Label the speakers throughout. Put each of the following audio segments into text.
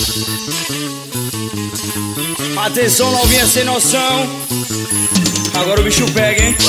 Speaker 1: Atenção, novinha sem noção. Agora o bicho pega, hein?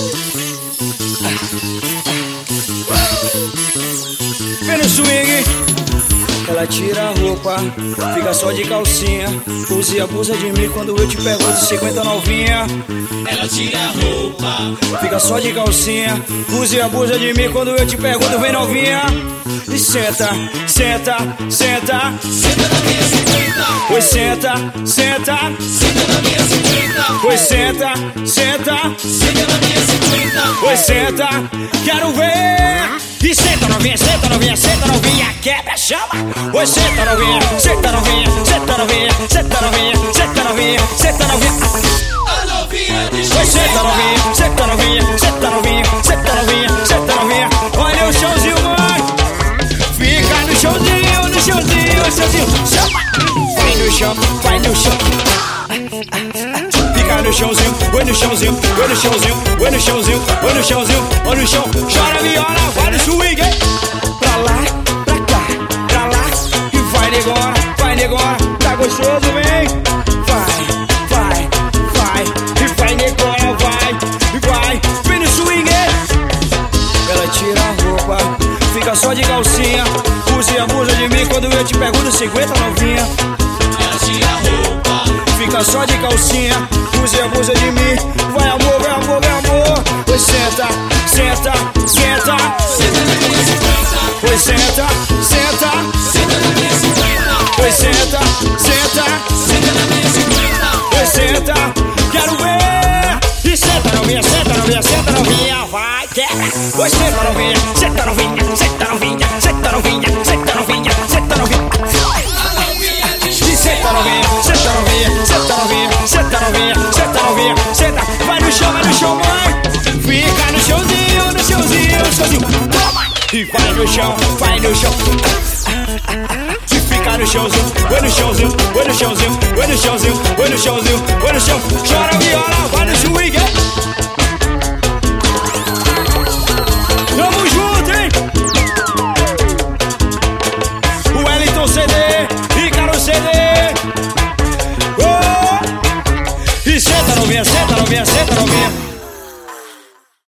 Speaker 1: Vem no swing. Ela tira a roupa, fica só de calcinha. Use e abusa de mim quando eu te pego de 50 novinha.
Speaker 2: Ela tira a roupa,
Speaker 1: fica só de calcinha. Use e abusa de mim quando eu te pergunto, vem novinha. E senta, senta, senta.
Speaker 2: senta na minha 50.
Speaker 1: Pois senta, senta.
Speaker 2: Senta na minha 50.
Speaker 1: Pois senta, senta.
Speaker 2: Senta na minha 50.
Speaker 1: Pois senta, quero ver. E senta novinha, senta novinha, senta novinha. Quebra, chama. Pois senta novinha, senta novinha, senta novinha, senta novinha, senta novinha, senta novinha.
Speaker 2: A novinha de
Speaker 1: Pois senta novinha, senta novinha, senta novinha, senta novinha, senta novinha. Olha o showzinho, mãe. Fica no showzinho, no showzinho, showzinho. Chama. Vai no chão, vai no chão. Fica no chãozinho, vai no chãozinho, vai no chãozinho, vai no chãozinho, vai no chãozinho, vai no chão. Chora viola, vai no swing. Pra lá, pra cá, pra lá. E vai negona, tá gostoso, vem. Vai, vai, vai. E vai negona, vai, vem no swing. Ela tira a roupa, fica só de calcinha. Usa e abusa de mim quando eu te pergunto 50 novinha.
Speaker 2: Ela tira a roupa,
Speaker 1: fica só de calcinha. Usa e abusa de mim. Vai amor, vai amor, vai amor. Pois senta, senta, senta.
Speaker 2: senta na minha 50.
Speaker 1: Pois senta, senta.
Speaker 2: Senta na minha 50.
Speaker 1: Pois senta, senta.
Speaker 2: Senta na minha 50.
Speaker 1: Pois senta, quero ver. E senta novinha, senta novinha, senta novinha. Vai, quebra. Pois senta novinha, senta novinha, senta novinha, senta novinha, senta novinha, senta novinha.
Speaker 2: A novinha de
Speaker 1: E senta novinha, senta novinha, senta novinha, senta novinha, senta novinha, senta. Vai no chão, mãe. Fica no chãozinho, no chãozinho, chãozinho. Toma. E vai no chão, vai no chão. E fica no chãozinho, vai no chãozinho, vai no chãozinho, vai no chãozinho, vai no chãozinho, vai no chão. Chora viola, vai no swing. Tamo junto, hein? O Wellington CD, Ricardo CD. Oh! E senta novinha, senta novinha, senta novinha.